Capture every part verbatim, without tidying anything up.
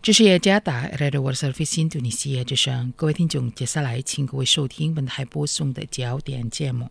这是雅加达 Radio World Service Indonesia 之声，各位听众，接下来请各位收听本台播送的焦点节目。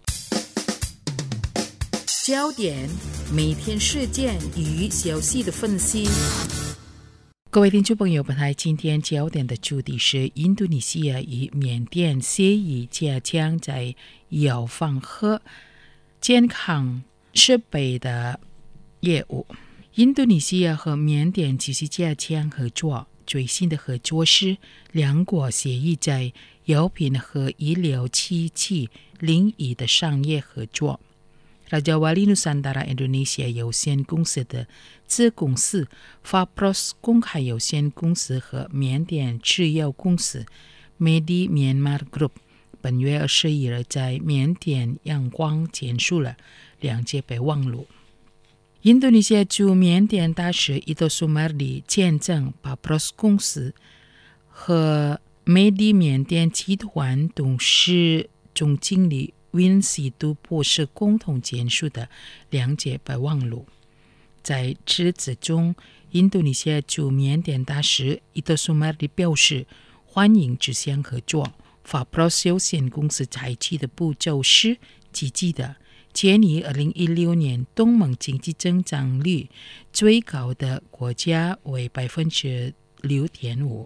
焦点，每天事件与消息的分析。各位听众朋友，本台今天焦点的主题是印度尼西亚与缅甸协议加强在药房和健康设备的业务。印度尼西亚和缅甸继续加强合作，最新的合作是两国协议在药品和医疗器器领域的商业合作。Raja Wali Nusantara Indonesia 有限公司的子公司 Fapros 公开有限公司和缅甸制药公司 Medi Myanmar Group 本月二十一日在缅甸仰光结束了两届备忘录。印度尼西亚驻缅甸大使伊多苏马里见证 Fapros 公司和 Medi 缅甸集团董事总经理温西都博士共同签署的两届备忘录。在致辞中，印度尼西亚驻缅甸大使伊多苏马里表示欢迎这项合作。Fapros 有限公司采取的步骤是积极的，建议二零一六年东盟经济增长率最高的国家为 百分之六点五。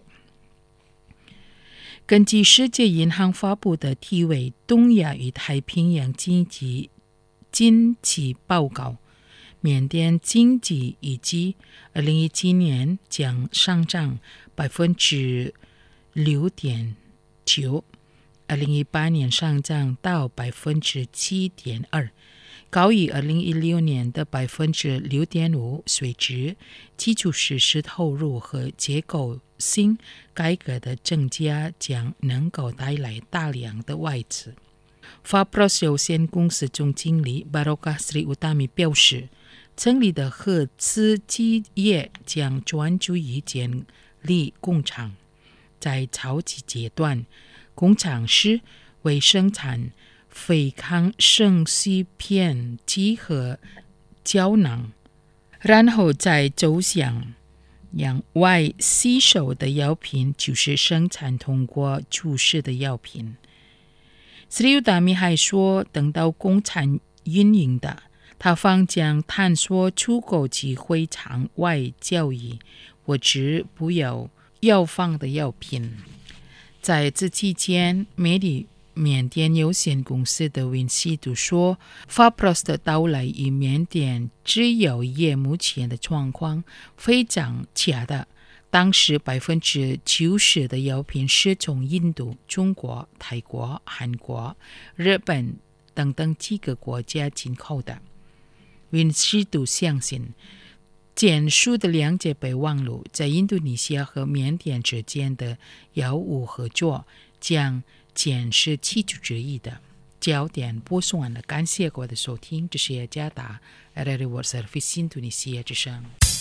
根据世界银行发布的题为东亚与太平洋经济近期报告，缅甸经济预计二零一七年将上涨 百分之六点九， 二零一八年上涨到 百分之七点二， 高于二零一六年的 百分之六点五 随之基础设施投入和结构性改革的增加将能够带来大量的外资。Fapros 有限公司总经理 Barokah Sri Utami 表示，成立的合资企业将专注于建立工厂，在早期阶段，工厂是为生产非抗生素片剂和胶囊，然后再走向向外吸收的药品，就是生产通过注射的药品。Sri Utami 还说，等到工厂运营的，他方将探索出口机会场外交易或者不要药房的药品。在这期间，媒体缅甸有限公司的温西都说 Fapros 的到来与缅甸制药业目前的状况非常恰当。当时 百分之九十 的药品是从印度、中国、泰国、韩国、日本等等几个国家进口的。温西都相信简述的两届备忘录在印度尼西亚和缅甸之间的药物合作将检视其中之一的。焦点播送完了，感谢各位的收听，这是雅加达 Radio World Service Indonesia 之声。